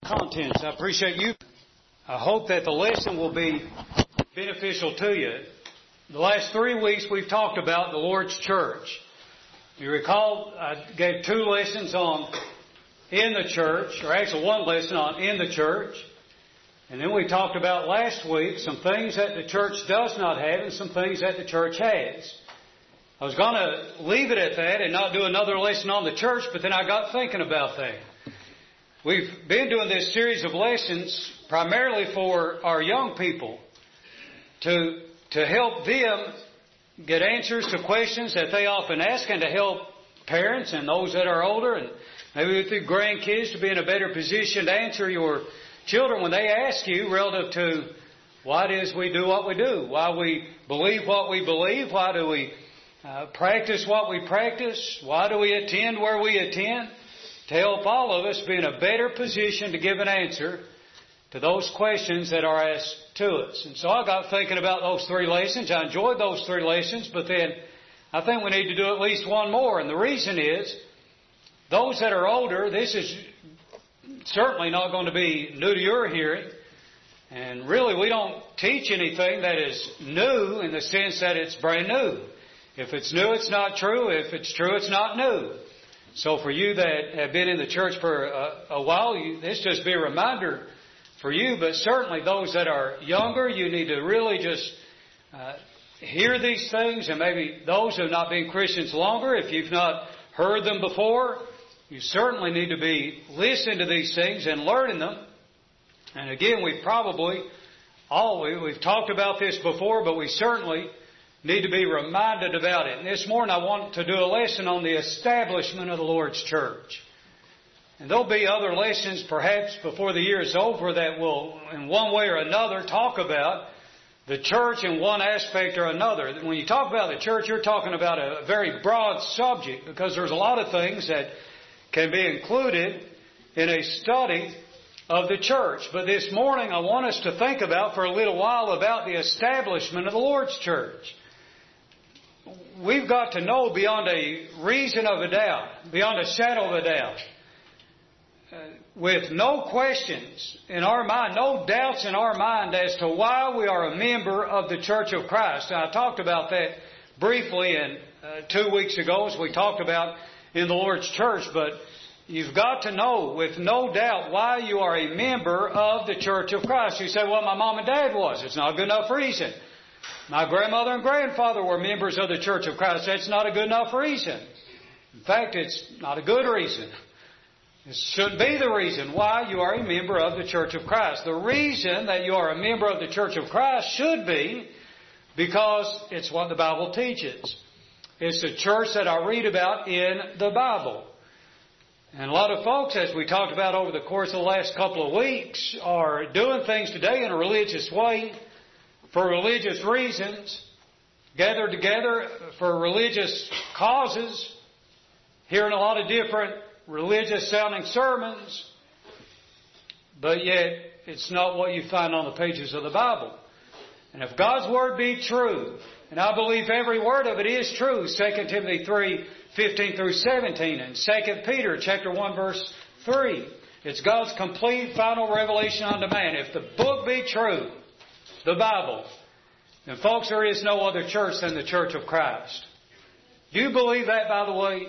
Contents. I appreciate you. I hope that the lesson will be beneficial to you. The last 3 weeks we've talked about the Lord's church. You recall I gave 2 lessons on in the church, or actually 1 lesson on in the church. And then we talked about last week some things that the church does not have and some things that the church has. I was going to leave it at that and not do another lesson on the church, but then I got thinking about that. We've been doing this series of lessons primarily for our young people to help them get answers to questions that they often ask, and to help parents and those that are older and maybe with your grandkids to be in a better position to answer your children when they ask you relative to why it is we do what we do, why we believe what we believe, why do we practice what we practice, why do we attend where we attend, to help all of us be in a better position to give an answer to those questions that are asked to us. And so I got thinking about those 3 lessons. I enjoyed those 3 lessons, but then I think we need to do at least 1 more. And the reason is, those that are older, this is certainly not going to be new to your hearing. And really, we don't teach anything that is new in the sense that it's brand new. If it's new, it's not true. If it's true, it's not new. So for you that have been in the church for a while, this just be a reminder for you. But certainly those that are younger, you need to really just hear these things. And maybe those who have not been Christians longer, if you've not heard them before, you certainly need to be listening to these things and learning them. And again, we've talked about this before, but we certainly need to be reminded about it. And this morning I want to do a lesson on the establishment of the Lord's church. And there'll be other lessons perhaps before the year is over that will, in one way or another, talk about the church in one aspect or another. When you talk about the church, you're talking about a very broad subject, because there's a lot of things that can be included in a study of the church. But this morning I want us to think about for a little while about the establishment of the Lord's church. We've got to know beyond a reason of a doubt, beyond a shadow of a doubt, with no questions in our mind, no doubts in our mind as to why we are a member of the Church of Christ. Now, I talked about that briefly 2 weeks ago as we talked about in the Lord's church, but you've got to know with no doubt why you are a member of the Church of Christ. You say, well, my mom and dad was. It's not a good enough reason. My grandmother and grandfather were members of the Church of Christ. That's not a good enough reason. In fact, it's not a good reason. It shouldn't be the reason why you are a member of the Church of Christ. The reason that you are a member of the Church of Christ should be because it's what the Bible teaches. It's the church that I read about in the Bible. And a lot of folks, as we talked about over the course of the last couple of weeks, are doing things today in a religious way, for religious reasons, gathered together for religious causes, hearing a lot of different religious sounding sermons, but yet it's not what you find on the pages of the Bible. And if God's Word be true, and I believe every word of it is true, 2 Timothy 3:15 through 17, and 2 Peter chapter 1 verse 3, it's God's complete final revelation unto man. If the book be true, the Bible, then folks, there is no other church than the Church of Christ. Do you believe that, by the way?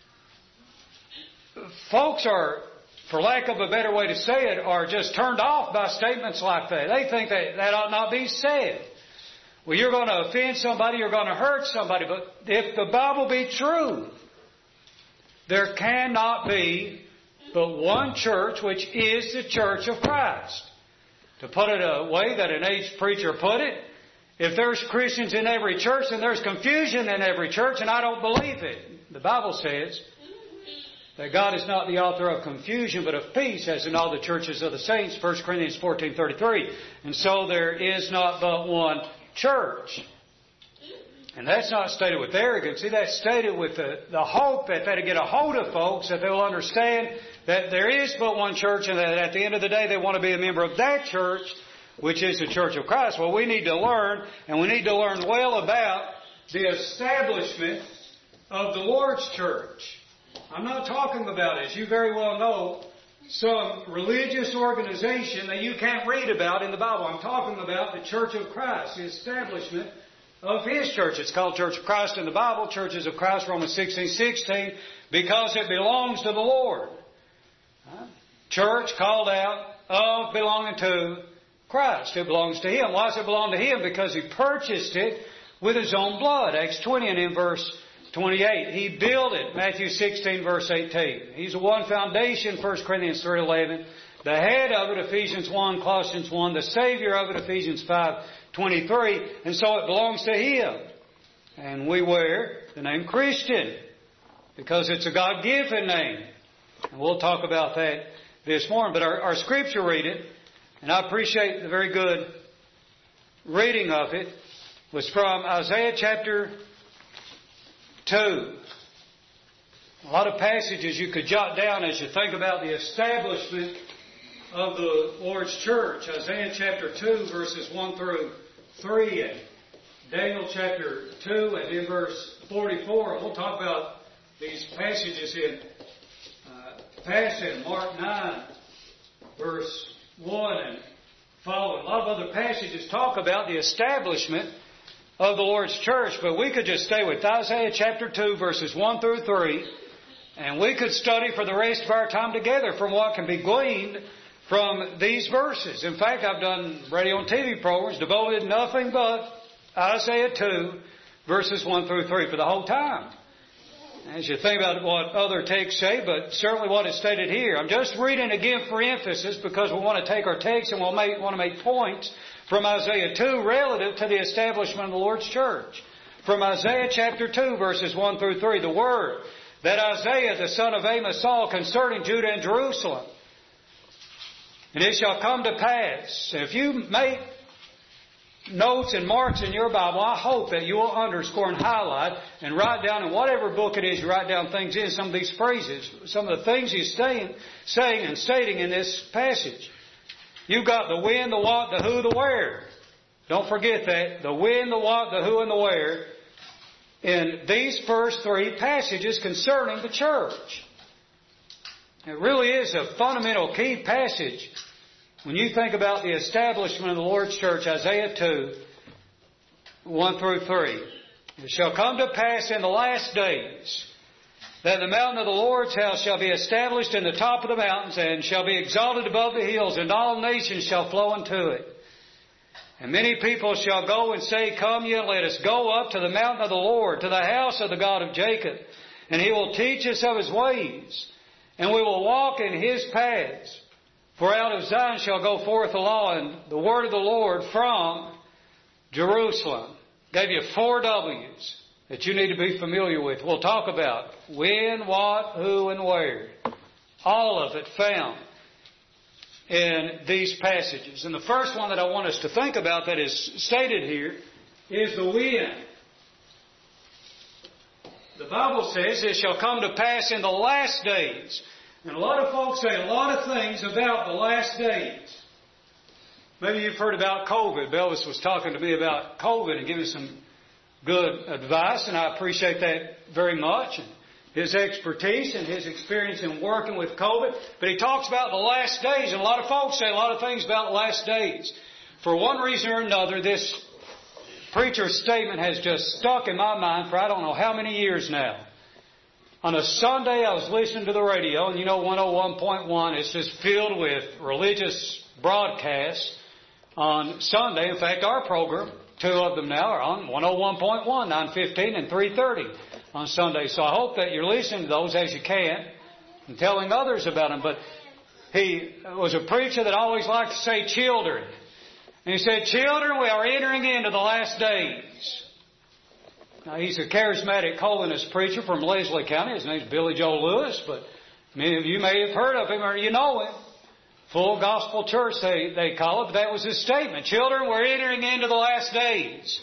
Folks are, for lack of a better way to say it, are just turned off by statements like that. They think that ought not be said. Well, you're going to offend somebody, you're going to hurt somebody, but if the Bible be true, there cannot be but one church, which is the Church of Christ. To put it a way that an aged preacher put it, if there's Christians in every church, then there's confusion in every church, and I don't believe it. The Bible says that God is not the author of confusion, but of peace, as in all the churches of the saints, 1 Corinthians 14:33. And so there is not but one church. And that's not stated with arrogance. See, that's stated with the hope that that'll get a hold of folks, that they'll understand that there is but one church, and that at the end of the day they want to be a member of that church, which is the Church of Christ. Well, we need to learn, and we need to learn well about the establishment of the Lord's church. I'm not talking about, as you very well know, some religious organization that you can't read about in the Bible. I'm talking about the Church of Christ, the establishment of His church. It's called Church of Christ in the Bible, Churches of Christ, Romans 16:16, because it belongs to the Lord. Church called out of belonging to Christ. It belongs to Him. Why does it belong to Him? Because He purchased it with His own blood. Acts 20 and in verse 28. He built it. Matthew 16 verse 18. He's the one foundation, 1 Corinthians 3:11. The head of it, Ephesians 1, Colossians 1. The Savior of it, Ephesians 5:23. And so it belongs to Him. And we wear the name Christian because it's a God-given name. And we'll talk about that this morning. But our scripture reading, and I appreciate the very good reading of it, was from Isaiah chapter 2. A lot of passages you could jot down as you think about the establishment of the Lord's church. Isaiah chapter 2 verses 1 through 3 and Daniel chapter 2 and in verse 44. We'll talk about these passages in Mark 9 verse 1 and following. A lot of other passages talk about the establishment of the Lord's church, but we could just stay with Isaiah chapter 2 verses 1 through 3, and we could study for the rest of our time together from what can be gleaned from these verses. In fact, I've done radio and TV programs devoted to nothing but Isaiah 2 verses 1 through 3 for the whole time. As you think about what other texts say, but certainly what is stated here. I'm just reading again for emphasis because we want to take our text and we'll want to make points from Isaiah 2 relative to the establishment of the Lord's church. From Isaiah chapter 2 verses 1 through 3, the word that Isaiah the son of Amos saw concerning Judah and Jerusalem. And it shall come to pass, if you make notes and marks in your Bible, I hope that you will underscore and highlight and write down in whatever book it is you write down things in, some of these phrases, some of the things he's saying and stating in this passage. You've got the when, the what, the who, the where. Don't forget that. The when, the what, the who, and the where in these first three passages concerning the church. It really is a fundamental key passage when you think about the establishment of the Lord's church, Isaiah 2, 1 through 3. It shall come to pass in the last days that the mountain of the Lord's house shall be established in the top of the mountains and shall be exalted above the hills, and all nations shall flow into it. And many people shall go and say, Come ye, let us go up to the mountain of the Lord, to the house of the God of Jacob, and He will teach us of His ways, and we will walk in His paths. For out of Zion shall go forth the law and the word of the Lord from Jerusalem. Gave you 4 W's that you need to be familiar with. We'll talk about when, what, who, and where. All of it found in these passages. And the first one that I want us to think about that is stated here is the when. The Bible says it shall come to pass in the last days. And a lot of folks say a lot of things about the last days. Maybe you've heard about COVID. Belvis was talking to me about COVID and giving some good advice, and I appreciate that very much. And his expertise and his experience in working with COVID. But he talks about the last days, and a lot of folks say a lot of things about the last days. For one reason or another, this preacher's statement has just stuck in my mind for I don't know how many years now. On a Sunday, I was listening to the radio, and you know 101.1 is just filled with religious broadcasts on Sunday. In fact, our program, 2 of them now, are on 101.1, 9:15 and 3:30 on Sunday. So I hope that you're listening to those as you can and telling others about them. But he was a preacher that always liked to say children. And he said, children, we are entering into the last days. Now, he's a charismatic holiness preacher from Leslie County. His name's Billy Joe Lewis, but many of you may have heard of him or you know him. Full Gospel Church, they call it, but that was his statement. Children, we're entering into the last days.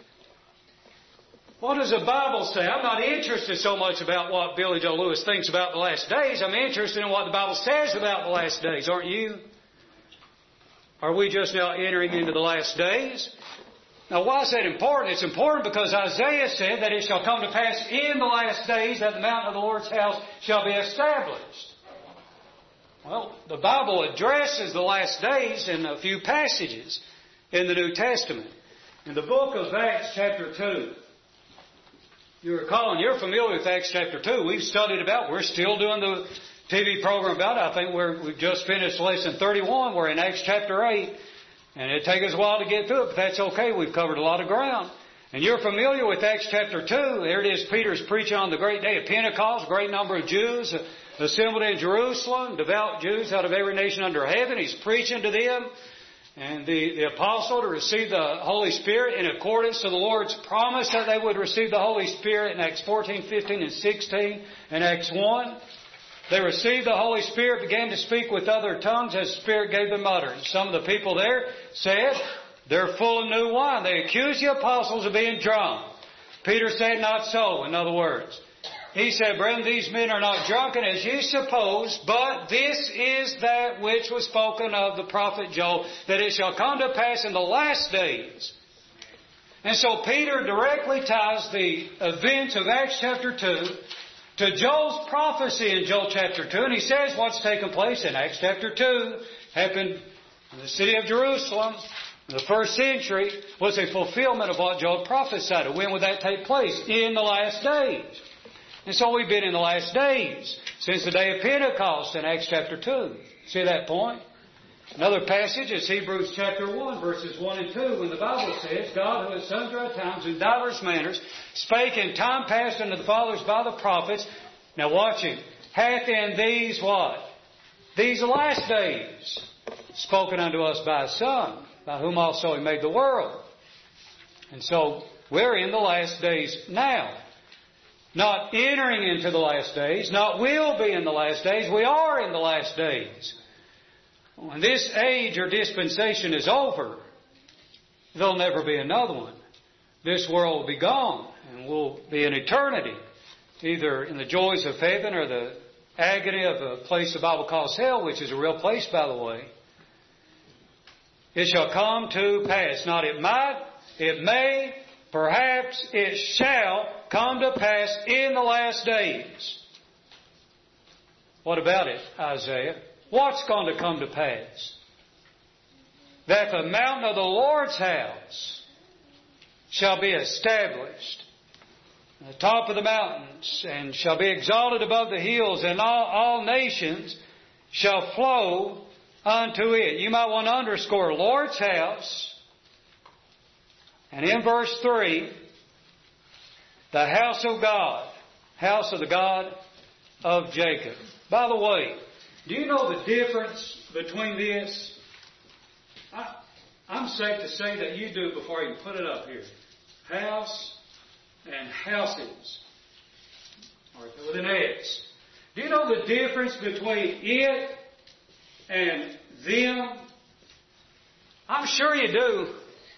What does the Bible say? I'm not interested so much about what Billy Joe Lewis thinks about the last days. I'm interested in what the Bible says about the last days, aren't you? Are we just now entering into the last days? Now, why is that important? It's important because Isaiah said that it shall come to pass in the last days that the mountain of the Lord's house shall be established. Well, the Bible addresses the last days in a few passages in the New Testament. In the book of Acts chapter 2, you recall, and you're familiar with Acts chapter 2. We've studied about, we're still doing the TV program about it. I think we've just finished lesson 31. We're in Acts chapter 8. And it'll take us a while to get through it, but that's okay. We've covered a lot of ground. And you're familiar with Acts chapter 2. There it is. Peter's preaching on the great day of Pentecost. Great number of Jews assembled in Jerusalem, devout Jews out of every nation under heaven. He's preaching to them. And the apostle to receive the Holy Spirit in accordance to the Lord's promise that they would receive the Holy Spirit in Acts 14, 15, and 16, and Acts 1. They received the Holy Spirit, began to speak with other tongues as the Spirit gave them utterance. Some of the people there said, they're full of new wine. They accused the apostles of being drunk. Peter said, not so, in other words. He said, brethren, these men are not drunken as ye suppose, but this is that which was spoken of the prophet Joel, that it shall come to pass in the last days. And so Peter directly ties the events of Acts chapter 2 to Joel's prophecy in Joel chapter 2. And he says what's taken place in Acts chapter 2 happened in the city of Jerusalem in the first century was a fulfillment of what Joel prophesied. And when would that take place? In the last days. And so we've been in the last days since the day of Pentecost in Acts chapter 2. See that point? Another passage is Hebrews chapter 1, verses 1 and 2, when the Bible says, God, who at sundry times in divers manners spake in time past unto the fathers by the prophets. Now watch it. Hath in these what? These last days spoken unto us by His Son, by whom also He made the world. And so we're in the last days now. Not entering into the last days, not will be in the last days. We are in the last days. When this age or dispensation is over, there'll never be another one. This world will be gone and we'll be in eternity, either in the joys of heaven or the agony of a place the Bible calls hell, which is a real place, by the way. It shall come to pass. Not it might, it may, perhaps it shall come to pass in the last days. What about it, Isaiah? What's going to come to pass? That the mountain of the Lord's house shall be established on the top of the mountains, and shall be exalted above the hills, and all nations shall flow unto it. You might want to underscore Lord's house. And in verse 3, the house of God, house of the God of Jacob. By the way, do you know the difference between this? I'm safe to say that you do before I even put it up here. House and houses, or with an S. Do you know the difference between it and them? I'm sure you do.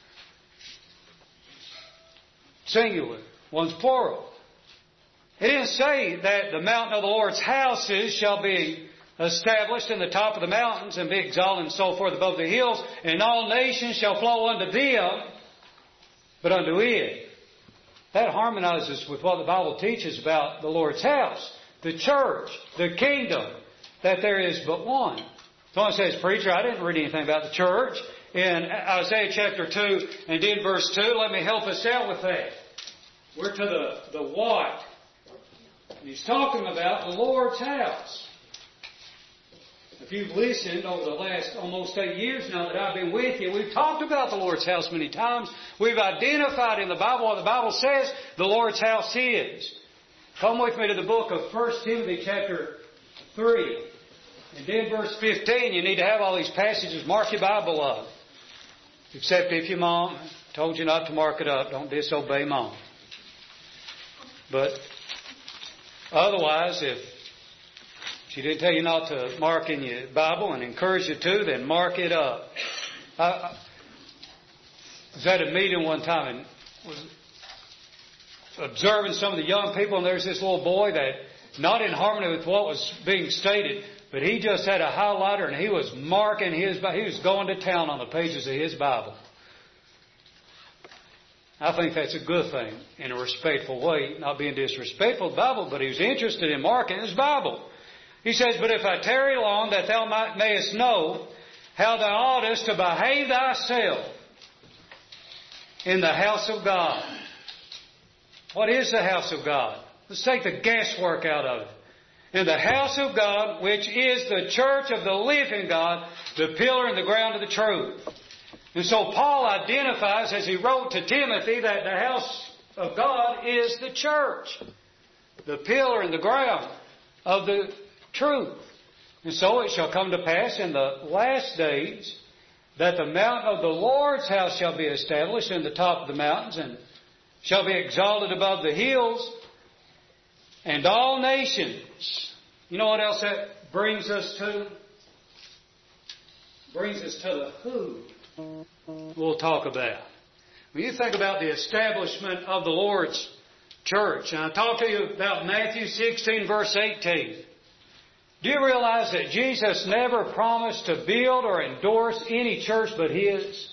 Singular. One's plural. It didn't say that the mountain of the Lord's houses shall be established in the top of the mountains and be exalted and so forth above the hills, and all nations shall flow unto them, but unto it. That harmonizes with what the Bible teaches about the Lord's house, the church, the kingdom, that there is but one. Someone says, preacher, I didn't read anything about the church. In Isaiah chapter 2 and in verse 2, let me help us out with that. We're to the what? He's talking about the Lord's house. If you've listened over the last almost 8 years now that I've been with you, we've talked about the Lord's house many times. We've identified in the Bible what the Bible says the Lord's house is. Come with me to the book of 1 Timothy chapter 3. And then verse 15, you need to have all these passages. Mark your Bible up. Except if your mom told you not to mark it up. Don't disobey mom. But otherwise, if she didn't tell you not to mark in your Bible and encourage you to, then mark it up. I was at a meeting one time and was observing some of the young people, and there's this little boy that, not in harmony with what was being stated, but he just had a highlighter and he was marking he was going to town on the pages of his Bible. I think that's a good thing in a respectful way, not being disrespectful of the Bible, but he was interested in marking his Bible. He says, but if I tarry long, that thou mayest know how thou oughtest to behave thyself in the house of God. What is the house of God? Let's take the guesswork out of it. In the house of God, which is the church of the living God, the pillar and the ground of the truth. And so Paul identifies, as he wrote to Timothy, that the house of God is the church, the pillar and the ground of the truth. And so it shall come to pass in the last days that the mountain of the Lord's house shall be established in the top of the mountains, and shall be exalted above the hills, and all nations. You know what else that brings us to? Brings us to the who we'll talk about. When you think about the establishment of the Lord's church, and I talked to you about Matthew 16 verse 18. Do you realize that Jesus never promised to build or endorse any church but His?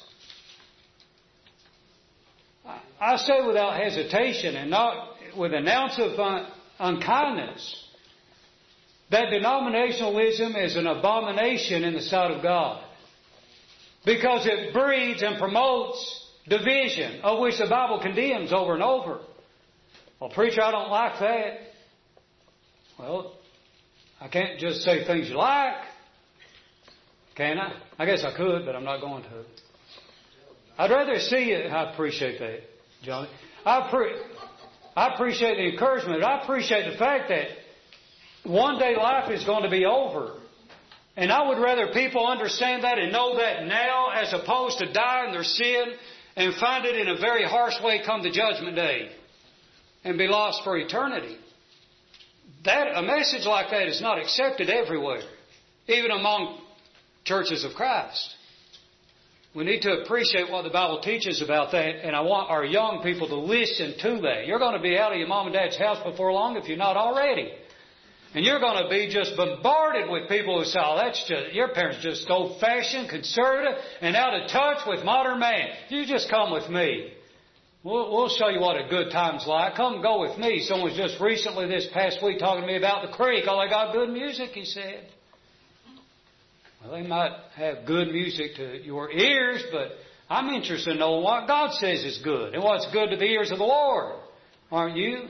I say without hesitation and not with an ounce of unkindness that denominationalism is an abomination in the sight of God, because it breeds and promotes division, of which the Bible condemns over and over. Well, preacher, I don't like that. Well, I can't just say things you like, can I? I guess I could, but I'm not going to. I'd rather see it. I appreciate that, Johnny. I appreciate the encouragement. I appreciate the fact that one day life is going to be over. And I would rather people understand that and know that now, as opposed to die in their sin and find it in a very harsh way come the judgment day and be lost for eternity. A message like that is not accepted everywhere, even among churches of Christ. We need to appreciate what the Bible teaches about that, and I want our young people to listen to that. You're going to be out of your mom and dad's house before long if you're not already. And you're going to be just bombarded with people who say, oh, your parents just old-fashioned, conservative, and out of touch with modern man. You just come with me. We'll show you what a good time's like. Come go with me. Someone was just recently this past week talking to me about the creek. Oh, they got good music, he said. Well, they might have good music to your ears, but I'm interested in knowing what God says is good and what's good to the ears of the Lord. Aren't you?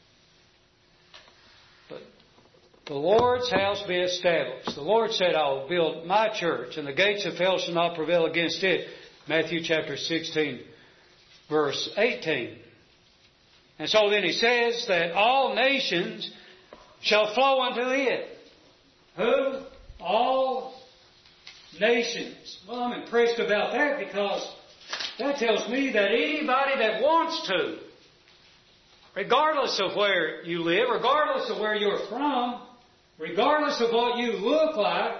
But the Lord's house be established. The Lord said, I will build my church, and the gates of hell shall not prevail against it. Matthew chapter 16, verse 18. And so then He says that all nations shall flow unto it. Who? All nations. Well, I'm impressed about that, because that tells me that anybody that wants to, regardless of where you live, regardless of where you're from, regardless of what you look like,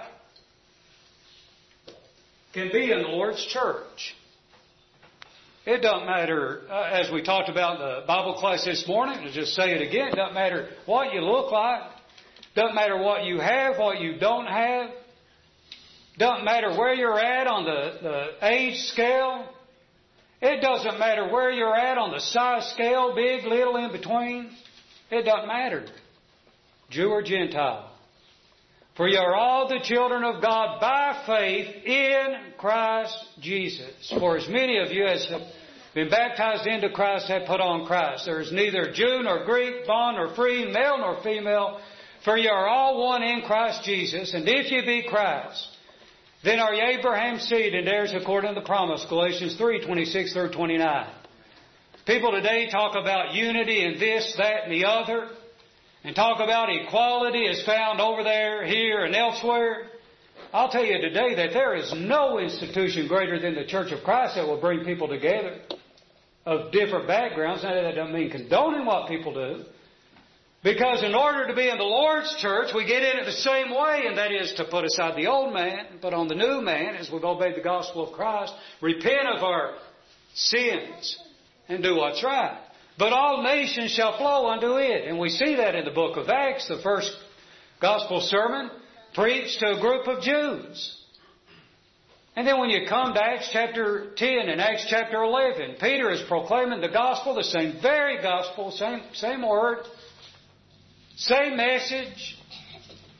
can be in the Lord's church. It doesn't matter, as we talked about in the Bible class this morning, to just say it again, it doesn't matter what you look like, doesn't matter what you have, what you don't have, doesn't matter where you're at on the age scale, it doesn't matter where you're at on the size scale, big, little, in between, it doesn't matter, Jew or Gentile. For you are all the children of God by faith in Christ Jesus. For as many of you as have been baptized into Christ have put on Christ. There is neither Jew nor Greek, bond nor free, male nor female. For you are all one in Christ Jesus. And if you be Christ, then are ye Abraham's seed and heirs according to the promise. Galatians 3:26 through 29. People today talk about unity and this, that, and the other, and talk about equality as found over there, here, and elsewhere. I'll tell you today that there is no institution greater than the Church of Christ that will bring people together of different backgrounds. Now, that doesn't mean condoning what people do. Because in order to be in the Lord's church, we get in it the same way, and that is to put aside the old man and put on the new man as we obey the gospel of Christ, repent of our sins, and do what's right. But all nations shall flow unto it. And we see that in the book of Acts, the first gospel sermon preached to a group of Jews. And then when you come to Acts chapter 10 and Acts chapter 11, Peter is proclaiming the gospel, the same very gospel, same word, same message.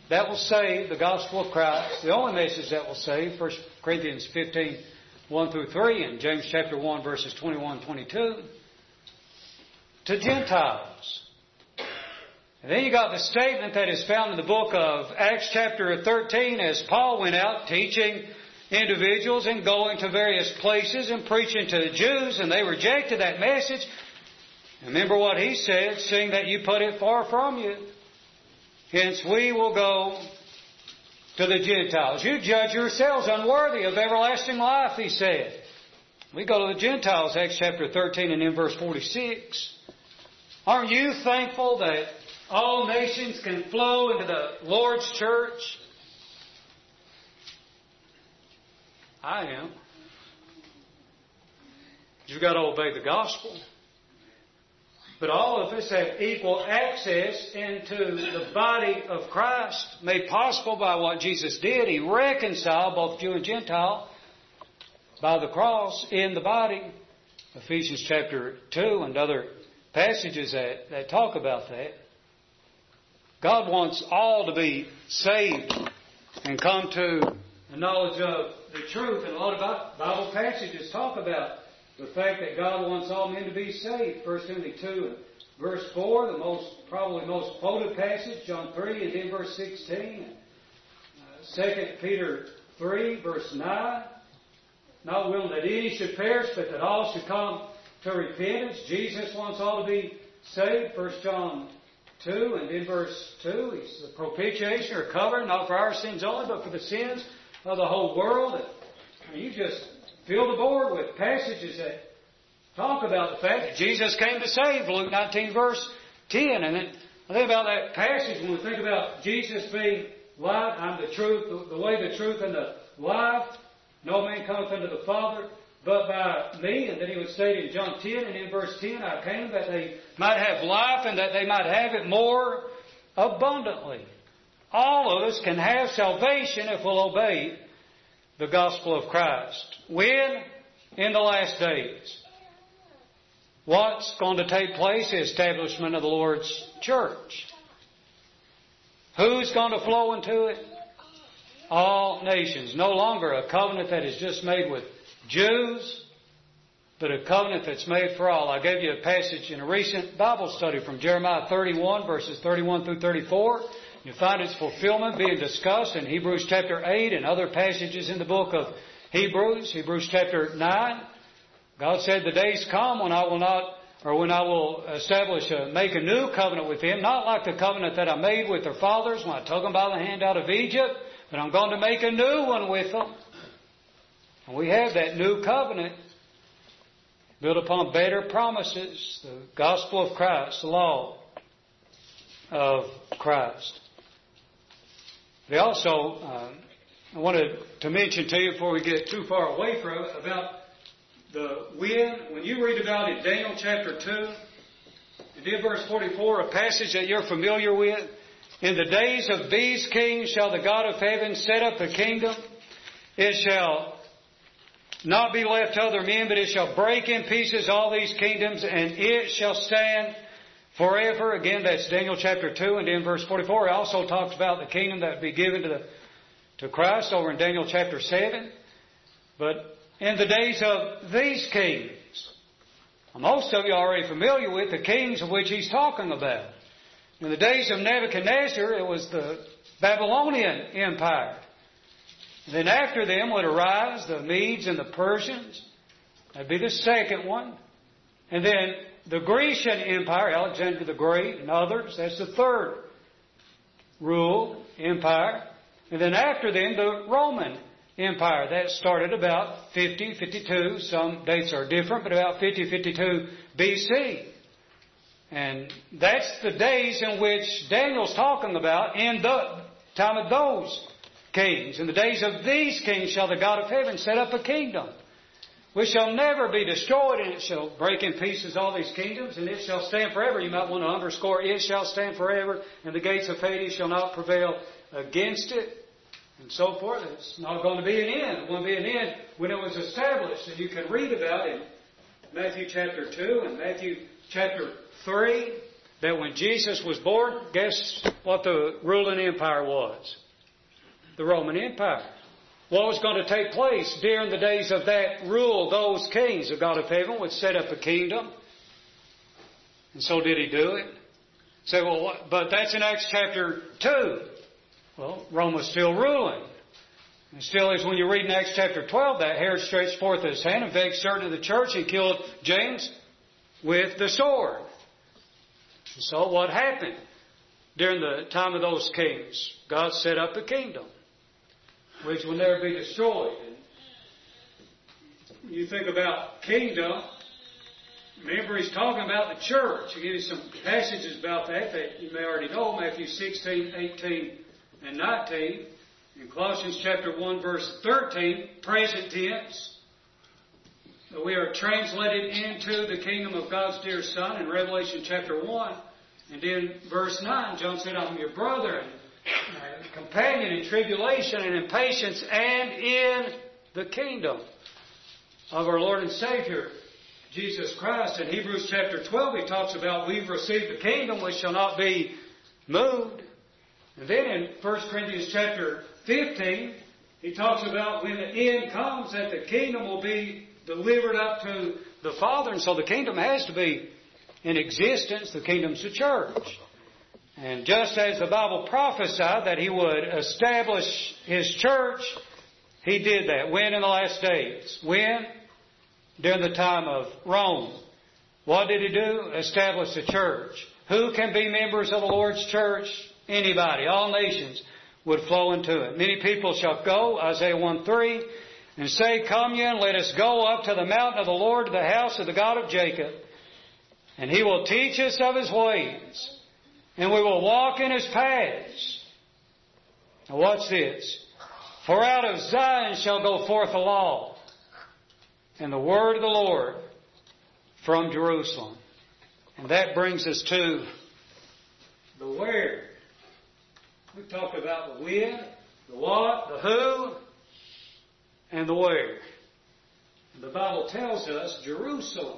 that will save, the gospel of Christ, the only message that will save, 1 Corinthians 15, 1 through 3, and James chapter 1, verses 21, 22, to Gentiles. And then you got the statement that is found in the book of Acts chapter 13 as Paul went out teaching individuals and going to various places and preaching to the Jews, and they rejected that message. Remember what he said, seeing that you put it far from you. Hence we will go to the Gentiles. You judge yourselves unworthy of everlasting life, he said. We go to the Gentiles, Acts chapter 13 and in verse 46. Aren't you thankful that all nations can flow into the Lord's church? I am. You've got to obey the gospel. But all of us have equal access into the body of Christ, made possible by what Jesus did. He reconciled both Jew and Gentile by the cross in the body. Ephesians chapter 2 and other passages that talk about that. God wants all to be saved and come to the knowledge of the truth. And a lot of Bible passages talk about the fact that God wants all men to be saved. 1 Timothy 2 verse 4, probably most quoted passage, John 3 and then verse 16. 2 Peter 3 verse 9. Not willing that any should perish, but that all should come to repentance. Jesus wants all to be saved. 1 John 2 and in verse 2, He's the propitiation or covering, not for our sins only, but for the sins of the whole world. And you just fill the board with passages that talk about the fact that Jesus came to save. Luke 19 verse 10. And then I think about that passage when we think about Jesus being light. I'm the truth, the way, the truth, and the life. No man cometh unto the Father but by me. And then he would state in John 10 and in verse 10, I came that they might have life and that they might have it more abundantly. All of us can have salvation if we'll obey the gospel of Christ. When? In the last days. What's going to take place? The establishment of the Lord's church. Who's going to flow into it? All nations. No longer a covenant that is just made with Jews, but a covenant that's made for all. I gave you a passage in a recent Bible study from Jeremiah 31, verses 31 through 34. You find its fulfillment being discussed in Hebrews chapter 8 and other passages in the book of Hebrews. Hebrews chapter 9. God said, the days come when I will establish, make a new covenant with them, not like the covenant that I made with their fathers when I took them by the hand out of Egypt, but I'm going to make a new one with them. And we have that new covenant built upon better promises, the gospel of Christ, the law of Christ. We also, I wanted to mention to you before we get too far away from it about the when you read about it in Daniel chapter 2, and in verse 44, a passage that you're familiar with, in the days of these kings shall the God of heaven set up a kingdom. It shall not be left to other men, but it shall break in pieces all these kingdoms, and it shall stand forever. Again, that's Daniel chapter 2 and in verse 44. It also talks about the kingdom that would be given to Christ over in Daniel chapter 7. But in the days of these kings, most of you are already familiar with the kings of which he's talking about. In the days of Nebuchadnezzar, it was the Babylonian Empire. Then after them would arise the Medes and the Persians. That'd be the second one. And then the Grecian Empire, Alexander the Great and others, that's the third empire. And then after them, the Roman Empire. That started about 50, 52. Some dates are different, but about 50, 52 BC. And that's the days in which Daniel's talking about in the time of those kings. In the days of these kings shall the God of heaven set up a kingdom which shall never be destroyed, and it shall break in pieces all these kingdoms, and it shall stand forever. You might want to underscore, it shall stand forever, and the gates of Hades shall not prevail against it, and so forth. It's not going to be an end. It won't be an end when it was established. And you can read about it in Matthew chapter 2 and Matthew chapter 3. that when Jesus was born, guess what the ruling empire was? The Roman Empire. What was going to take place during the days of that rule? Those kings, the God of heaven, would set up a kingdom. And so did He do it? Say, well, but that's in Acts chapter 2. Well, Rome was still ruling. And still is when you read in Acts chapter 12 that Herod stretched forth his hand and vexed certain of the church and killed James with the sword. And so what happened during the time of those kings? God set up a kingdom which will never be destroyed. And you think about kingdom, remember He's talking about the church. I'll give you some passages about that you may already know. Matthew 16, 18, and 19. In Colossians chapter 1, verse 13, present tense. We are translated into the kingdom of God's dear Son in Revelation chapter 1. And in verse 9, John said, I'm your brother and companion in tribulation and in patience and in the kingdom of our Lord and Savior, Jesus Christ. In Hebrews chapter 12, he talks about we've received the kingdom which shall not be moved. And then in 1 Corinthians chapter 15, he talks about when the end comes that the kingdom will be delivered up to the Father. And so the kingdom has to be in existence. The kingdom's the church. And just as the Bible prophesied that He would establish His church, He did that. When? In the last days. When? During the time of Rome. What did He do? Establish the church. Who can be members of the Lord's church? Anybody. All nations would flow into it. Many people shall go, Isaiah 1:3, and say, Come ye and let us go up to the mountain of the Lord, to the house of the God of Jacob. And He will teach us of His ways, and we will walk in His paths. Now watch this. For out of Zion shall go forth the law, and the word of the Lord from Jerusalem. And that brings us to the where. We talked about the when, the what, the who, and the where. And the Bible tells us Jerusalem.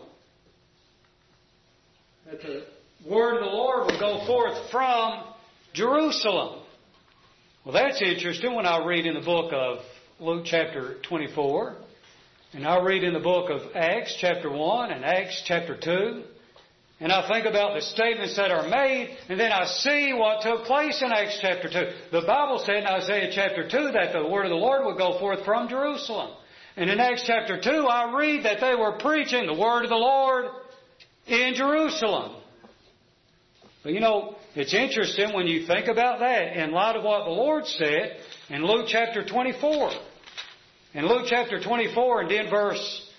That the word of the Lord will go forth from Jerusalem. Well, that's interesting when I read in the book of Luke chapter 24, and I read in the book of Acts chapter 1 and Acts chapter 2, and I think about the statements that are made, and then I see what took place in Acts chapter 2. The Bible said in Isaiah chapter 2 that the word of the Lord would go forth from Jerusalem. And in Acts chapter 2, I read that they were preaching the word of the Lord in Jerusalem. But you know, it's interesting when you think about that in light of what the Lord said in Luke chapter 24. In Luke chapter 24 and in verse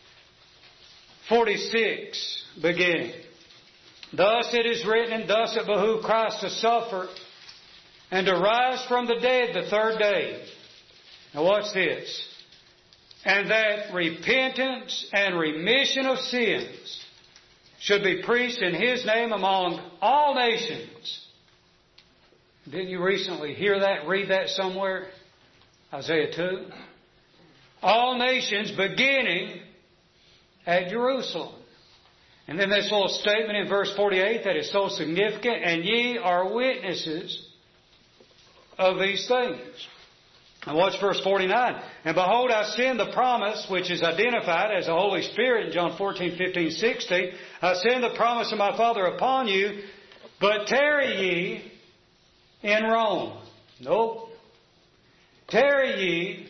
46 beginning. Thus it is written, and thus it behooved Christ to suffer and to rise from the dead the third day. Now watch this. And that repentance and remission of sins should be preached in His name among all nations. Didn't you recently hear that, read that somewhere? Isaiah 2. All nations beginning at Jerusalem. And then this little statement in verse 48 that is so significant, and ye are witnesses of these things. And watch verse 49. And behold, I send the promise, which is identified as the Holy Spirit in John 14, 15, 16. I send the promise of my Father upon you, but tarry ye in Rome. Nope. Tarry ye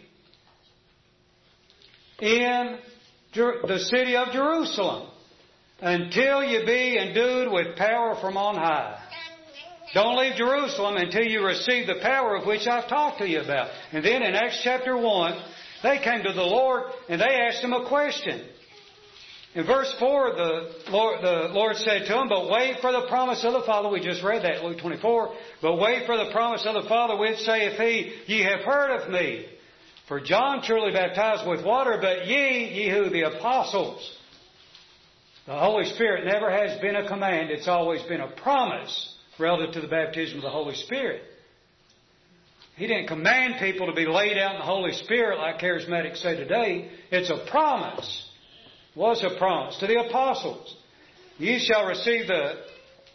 in the city of Jerusalem until you be endued with power from on high. Don't leave Jerusalem until you receive the power of which I've talked to you about. And then in Acts chapter 1, they came to the Lord and they asked Him a question. In verse 4, the Lord said to them, But wait for the promise of the Father. We just read that, Luke 24. But wait for the promise of the Father, which saith He, Ye have heard of me. For John truly baptized with water, but ye who? The apostles. The Holy Spirit never has been a command. It's always been a promise relative to the baptism of the Holy Spirit. He didn't command people to be laid out in the Holy Spirit like charismatics say today. It's a promise. It was a promise to the apostles. Ye shall receive the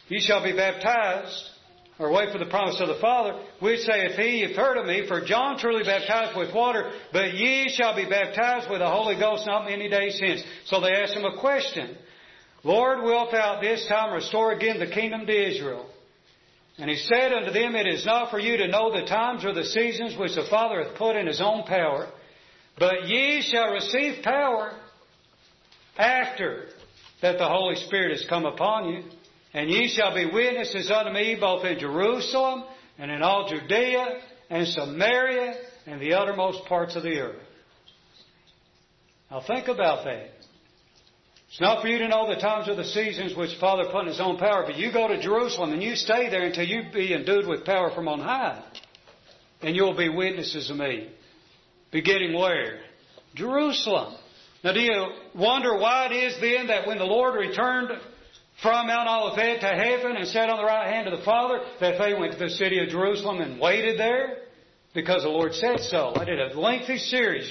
ye shall be baptized, or wait for the promise of the Father, which saith he, you've heard of me, for John truly baptized with water, but ye shall be baptized with the Holy Ghost not many days hence. So they asked him a question. Lord, wilt thou at this time restore again the kingdom to Israel? And he said unto them, it is not for you to know the times or the seasons which the Father hath put in his own power, but ye shall receive power after that the Holy Spirit is come upon you. And ye shall be witnesses unto me both in Jerusalem and in all Judea and Samaria and the uttermost parts of the earth. Now think about that. It's not for you to know the times or the seasons which the Father put in his own power, but you go to Jerusalem and you stay there until you be endued with power from on high. And you'll be witnesses of me. Beginning where? Jerusalem. Now do you wonder why it is then that when the Lord returned from Mount Olivet to heaven and sat on the right hand of the Father, that they went to the city of Jerusalem and waited there? Because the Lord said so. I did a lengthy series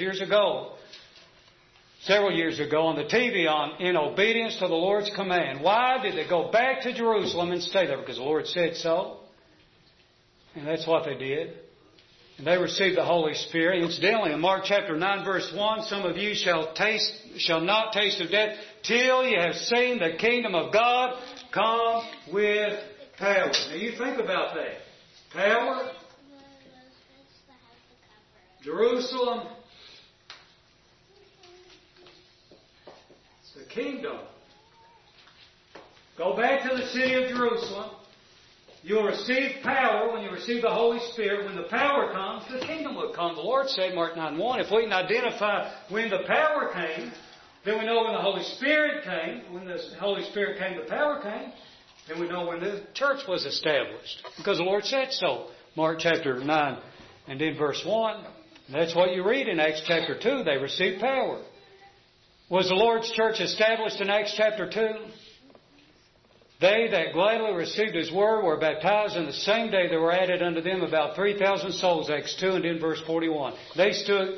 several years ago on the TV on in obedience to the Lord's command. Why did they go back to Jerusalem and stay there? Because the Lord said so. And that's what they did. And they received the Holy Spirit. Incidentally, in Mark chapter 9 verse 1, some of you shall not taste of death till you have seen the kingdom of God come with power. Now you think about that. Power, Jerusalem, the kingdom. Go back to the city of Jerusalem. You'll receive power when you receive the Holy Spirit. When the power comes, the kingdom will come. The Lord said, Mark 9:1, if we can identify when the power came, then we know when the Holy Spirit came. When the Holy Spirit came, the power came. Then we know when the church was established. Because the Lord said so. Mark chapter 9 and then verse 1. And that's what you read in Acts chapter 2. They received power. Was the Lord's church established in Acts chapter 2? They that gladly received His word were baptized, and the same day there were added unto them about 3,000 souls, Acts 2 and in verse 41. They stood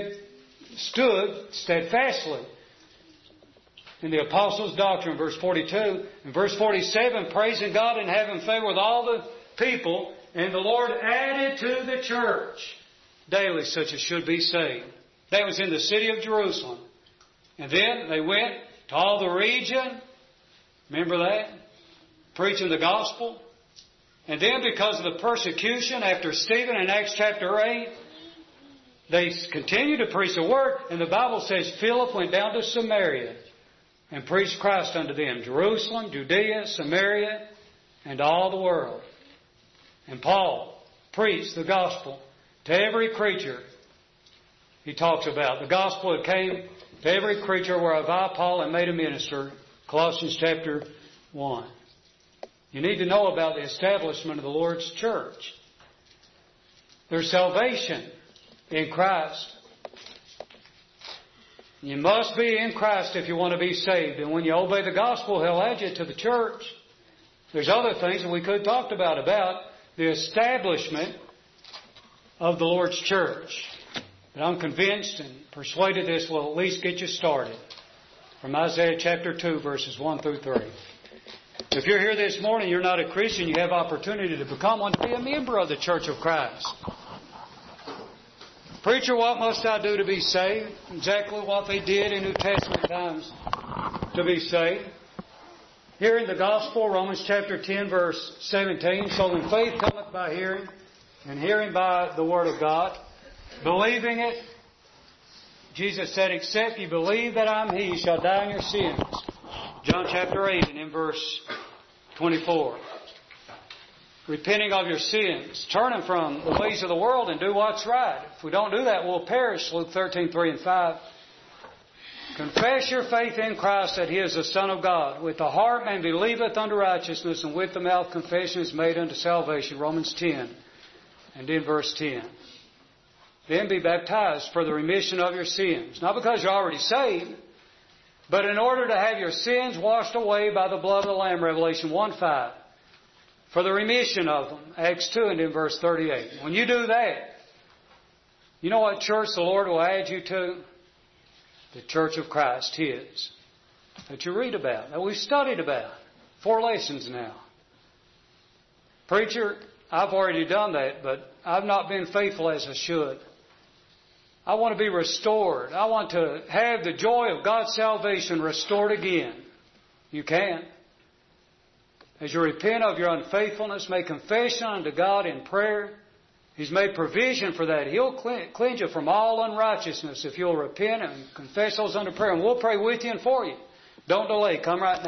steadfastly in the apostles' doctrine, verse 42. And verse 47, praising God and having favor with all the people, and the Lord added to the church daily such as should be saved. That was in the city of Jerusalem. And then they went to all the region. Remember that? Preaching the gospel. And then because of the persecution after Stephen in Acts chapter 8, they continued to preach the word. And the Bible says Philip went down to Samaria and preached Christ unto them. Jerusalem, Judea, Samaria, and all the world. And Paul preached the gospel to every creature he talks about. The gospel that came to every creature whereof I, Paul, am made a minister. Colossians chapter 1. You need to know about the establishment of the Lord's church. There's salvation in Christ. You must be in Christ if you want to be saved. And when you obey the gospel, He'll add you to the church. There's other things that we could have talked about the establishment of the Lord's church. But I'm convinced and persuaded this will at least get you started. From Isaiah chapter 2, verses 1 through 3. If you're here this morning, you're not a Christian, you have opportunity to become one, to be a member of the Church of Christ. Preacher, what must I do to be saved? Exactly what they did in New Testament times to be saved. Here in the Gospel, Romans chapter 10, verse 17, so then faith cometh by hearing, and hearing by the Word of God. Believing it, Jesus said, except you believe that I'm He, you shall die in your sins. John chapter 8 and in verse 24. Repenting of your sins, turning from the ways of the world and do what's right. If we don't do that, we'll perish. Luke 13, 3 and 5. Confess your faith in Christ that He is the Son of God. With the heart man believeth unto righteousness, and with the mouth confession is made unto salvation. Romans 10 and in verse 10. Then be baptized for the remission of your sins. Not because you're already saved, but in order to have your sins washed away by the blood of the Lamb, Revelation 1:5. For the remission of them, Acts 2 and in verse 38. When you do that, you know what church the Lord will add you to? The Church of Christ, His. That you read about, that we've studied about. 4 lessons now. Preacher, I've already done that, but I've not been faithful as I should. I want to be restored. I want to have the joy of God's salvation restored again. You can. As you repent of your unfaithfulness, make confession unto God in prayer. He's made provision for that. He'll cleanse you from all unrighteousness if you'll repent and confess those under prayer. And we'll pray with you and for you. Don't delay. Come right now.